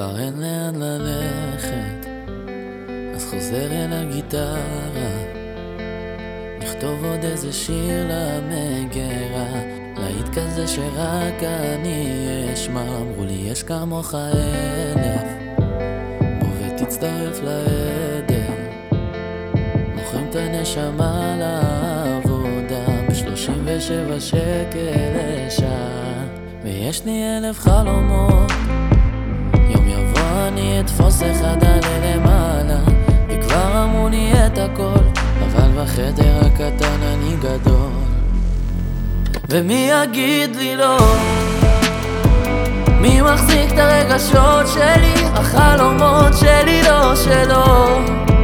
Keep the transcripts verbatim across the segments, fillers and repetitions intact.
כבר אין לאן ללכת, אז חוזר אל הגיטרה, נכתוב עוד איזה שיר למגירה, להיט כזה שרק אני אשמע. אמרו לי יש כמוך אלף, בוא ותצטרף לעדר, מוכרים את הנשמה לעבודה ב-שלושים ושבע שקל לשעה. ויש לי אלף חלומות, יום יבוא אני אתפוס אחד עלה למעלה, וכבר אמרו לי את הכל, אבל בחדר הקטן אני גדול. ומי יגיד לי לא? מי מחזיק את הרגשות שלי? החלומות שלי לא שלו,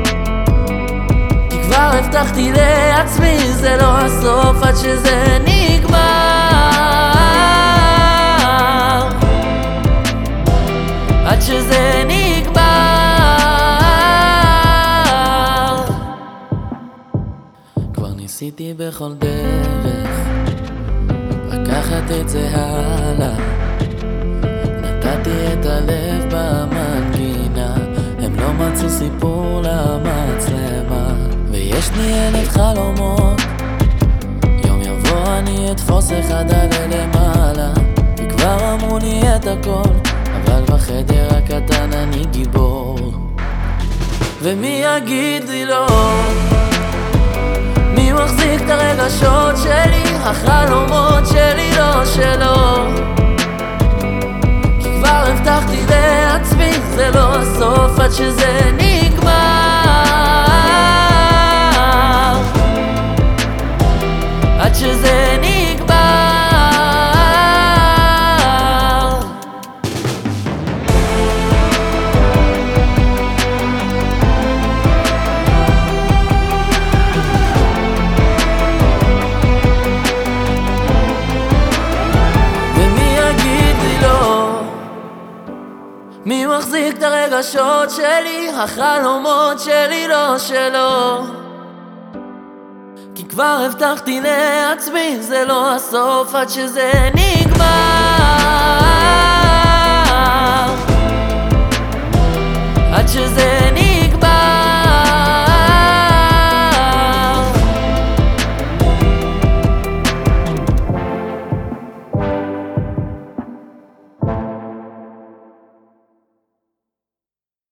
כי כבר הבטחתי לעצמי זה לא הסוף עד שזה נגמר, עד שזה נגמר. כבר ניסיתי בכל דרך לקחת את זה הלאה, נתתי את הלב במנגינה, הם לא מצאו סיפור למצלמה. ויש לי אלף חלומות, יום יבוא אני אתפוס אחד עלה למעלה, וכבר אמרו לי את הכל, אבל בחדר הקטן אני גיבור. ומי יגיד לי לא? מי מחזיק את הרגשות שלי? החלומות שלי לא שלו, כי כבר הבטחתי לעצמי זה לא הסוף עד שזה נגמר, עד שזה נגמר. מי מחזיק את הרגשות שלי? החלומות שלי לא שלו, כי כבר הבטחתי לעצמי זה לא הסוף עד שזה נגמר, עד שזה